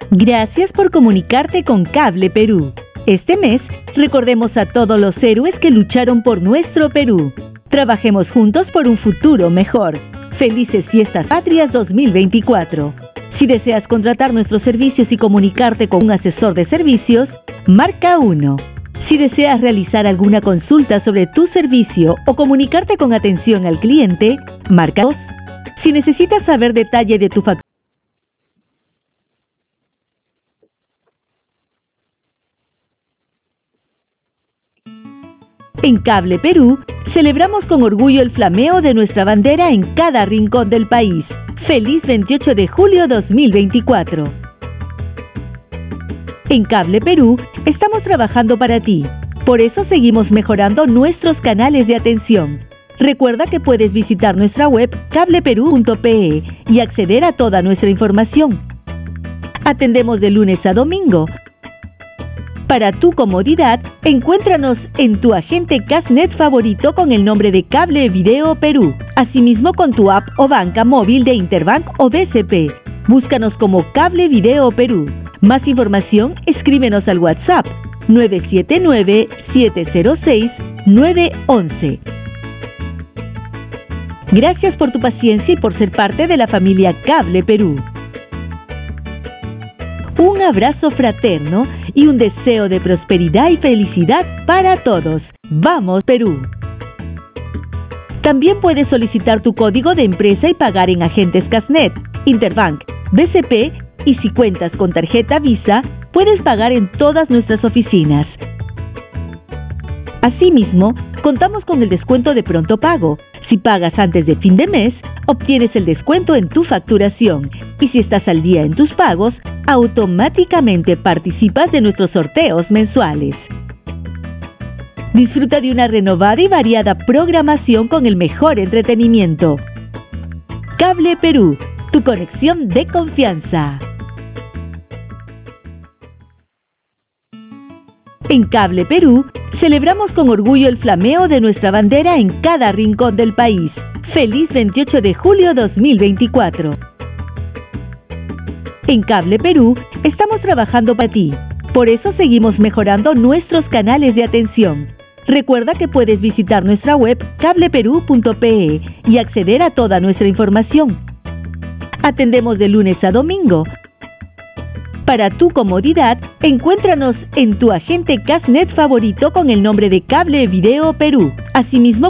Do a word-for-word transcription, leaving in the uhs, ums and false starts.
Gracias por comunicarte con Cable Perú. Este mes, recordemos a todos los héroes que lucharon por nuestro Perú. Trabajemos juntos por un futuro mejor. Felices Fiestas Patrias dos mil veinticuatro. Si deseas contratar nuestros servicios y comunicarte con un asesor de servicios, marca uno. Si deseas realizar alguna consulta sobre tu servicio o comunicarte con atención al cliente, marca dos. Si necesitas saber detalle de tu factura, en Cable Perú, celebramos con orgullo el flameo de nuestra bandera en cada rincón del país. ¡Feliz veintiocho de julio dos mil veinticuatro! En Cable Perú, estamos trabajando para ti. Por eso seguimos mejorando nuestros canales de atención. Recuerda que puedes visitar nuestra web cable perú punto pe y acceder a toda nuestra información. Atendemos de lunes a domingo. Para tu comodidad, encuéntranos en tu agente Casnet favorito con el nombre de Cable Video Perú. Asimismo con tu app o banca móvil de Interbank o B C P. Búscanos como Cable Video Perú. Más información, escríbenos al WhatsApp nueve siete nueve, siete cero seis, nueve uno uno. Gracias por tu paciencia y por ser parte de la familia Cable Perú. Un abrazo fraterno y un deseo de prosperidad y felicidad para todos. ¡Vamos, Perú! También puedes solicitar tu código de empresa y pagar en agentes Casnet, Interbank, B C P y si cuentas con tarjeta Visa, puedes pagar en todas nuestras oficinas. Asimismo, contamos con el descuento de pronto pago. Si pagas antes de fin de mes, obtienes el descuento en tu facturación. Y si estás al día en tus pagos, automáticamente participas de nuestros sorteos mensuales. Disfruta de una renovada y variada programación con el mejor entretenimiento. Cable Perú, tu conexión de confianza. En Cable Perú, celebramos con orgullo el flameo de nuestra bandera en cada rincón del país. ¡Feliz veintiocho de julio dos mil veinticuatro! En Cable Perú, estamos trabajando para ti. Por eso seguimos mejorando nuestros canales de atención. Recuerda que puedes visitar nuestra web cable perú punto pe y acceder a toda nuestra información. Atendemos de lunes a domingo. Para tu comodidad, encuéntranos en tu agente Casnet favorito con el nombre de Cable Video Perú. Asimismo